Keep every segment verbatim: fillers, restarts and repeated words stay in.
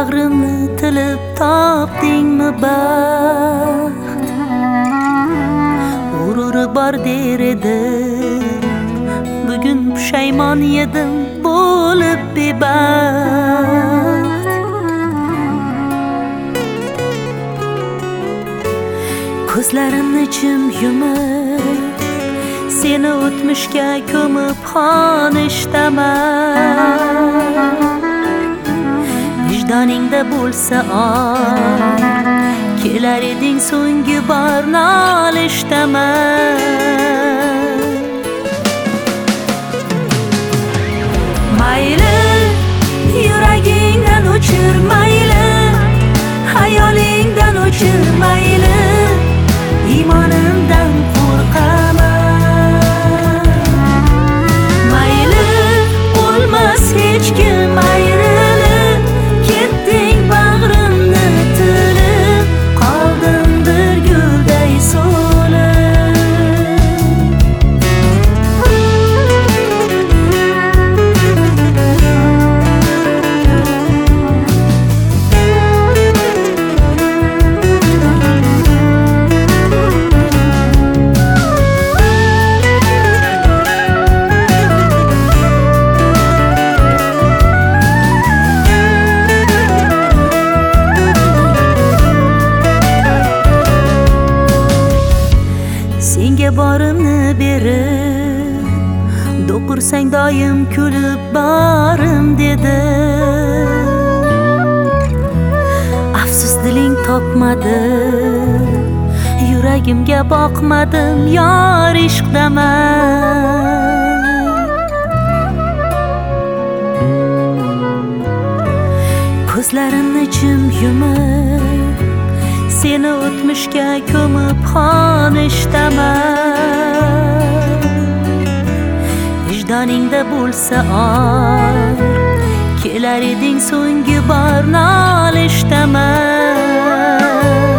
bag'rimni tilib topdingmi baxt? G'ururi bor der edi, bugun pushaymon yedim bo'lib bebaxt. Ko'zlarimni chim yumib seni o'tmishga ko'mib xonishdaman. Vijdoningda bo'lsa or, kelar eding so'nggi bor nolishdaman. Mayli yuragingdan o'chir, mayli xayolingdan o'chir, mayli iymonimdan qo'rqaman. Mayli o'lmas hech kim ayrilib, ketding bag'rimni tilib, qoldim bir gulday so'lib. Senga borimni berib, do'qirsang doim kulib borim dedi. Afsus diling topmadi, yuragimga boqmadim, yor ishqdaman. Ko'zlarimni chim yumib seni o'tmishga ko'mib xonishdaman. Vijdoningda bo'lsa or, kelar eding so'nggi bor nolishdaman.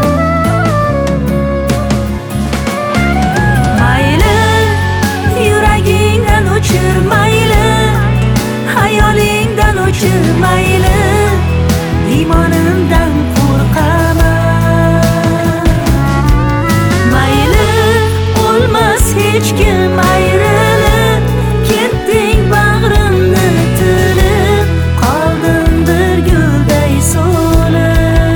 Mayli yuragingdan o'chir, mayli xayolingdan o'chir, mayli iymonimdan qo'rqaman. Mayli o'lmas hech kim ayrilib, ketding bag'rimni tilib, qoldim bir gulday so'lib.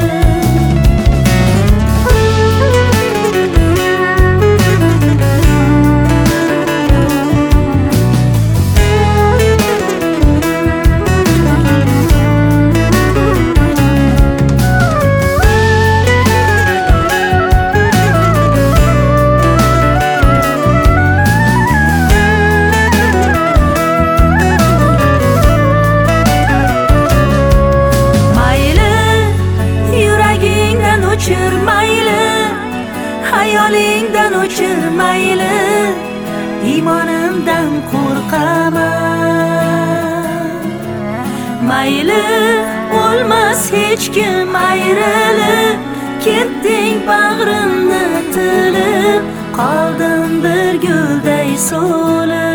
Mayli xayolingdan o'chir, mayli iymonimdan qo'rqaman. Mayli o'lmas hech kim ayrilib, ketding bag'rimni tilib, qoldim bir gulday so'lib.